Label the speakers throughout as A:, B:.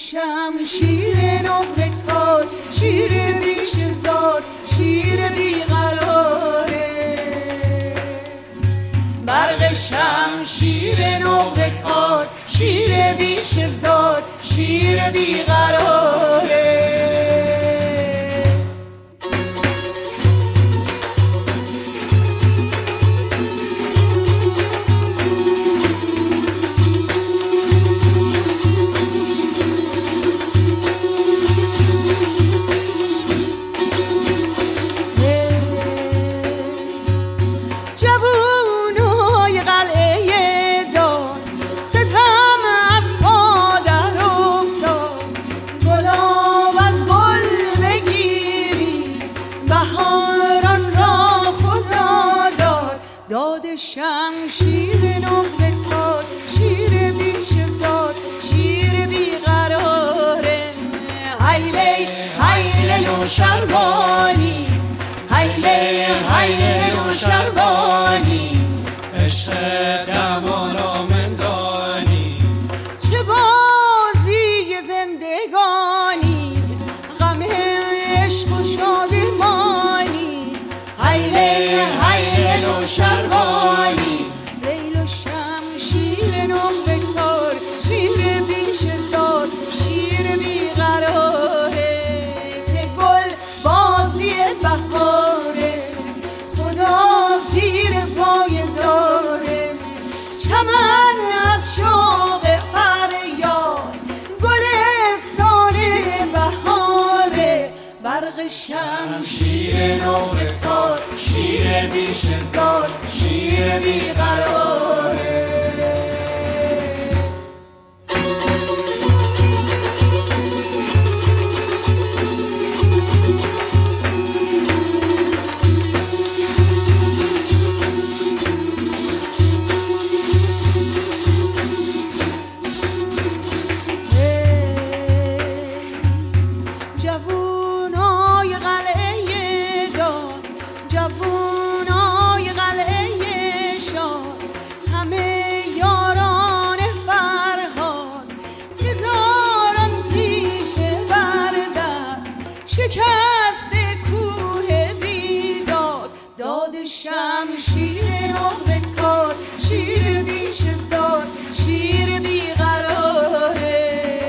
A: شمشیر نقره کار، شیر بیش زار، شیر بیقراره. برق شمشیر نقره کار، شیر بیش زار، شیر بیقراره. شمشیر نقره کار، شیر بیش زار، شیر بیقراره. هیله هیله لو شربانی، هیله هیله لو شربانی، عشق دمالا مندانی. چه بازی زندگانی، غم عشق و شادمانی. هیله هیله لو شربانی، لیل و شمشیر نقره کار، شیر بیش زار، شیر بیقراره. که گل بازی بهاره، خدا پیر پای داره. چمن از شوق فریاد، گلستان بهاره. برق شمشیر نقره کار، شیر بیش زار، شیر بیقراره. جوونای قلعه دار، جوونای قلعه شاه، همه یاران فرهاد. هزاران تیشه بر دست، شکست کوه بیداد. داد شمشیر نقره کار، شیر بیش زار، شیر بیقراره.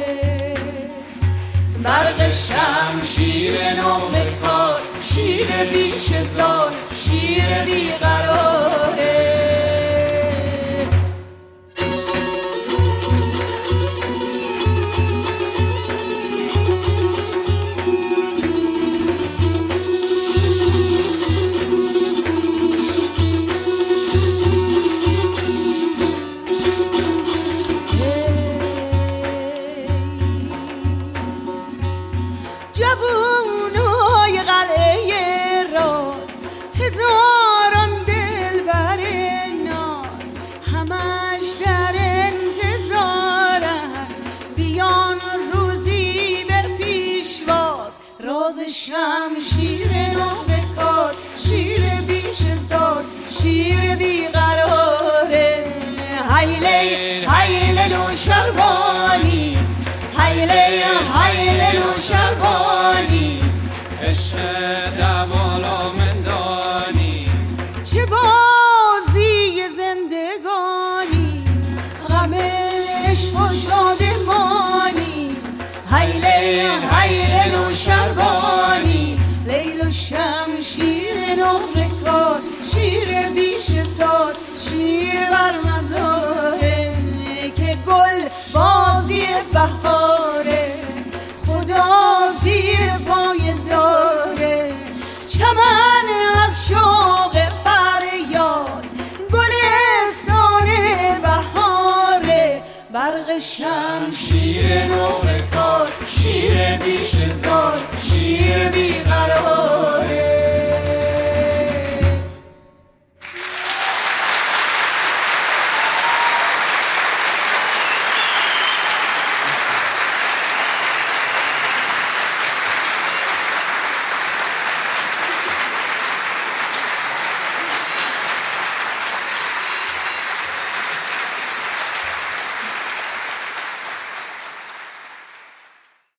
A: برق شمشیر نقره کار، شیر بیش زار، شیر بیقراره. جوونای قلعه راز، هزاران دلبر ناز، همش در انتظارن بیان روزی به پیشواز. راز شمشیر نقره کار، شیر بیش زار، شیر بیقراره. هیله هیله لو شربانی، هیله هیله لو شربانی، عشق دمالا مندانی. چه بازی زندگانی، غم عشق و شادمانی. هیله هیله لو شربانی، لیل و شمشیر نقره کار، شیر بیش زار، شیر بر مزاره. که گل بازی بهاره، خدا پیر پای داره. چمن از شوق فریاد، گلستان بهاره. برق شمشیر نقره کار، شیر بیش زار.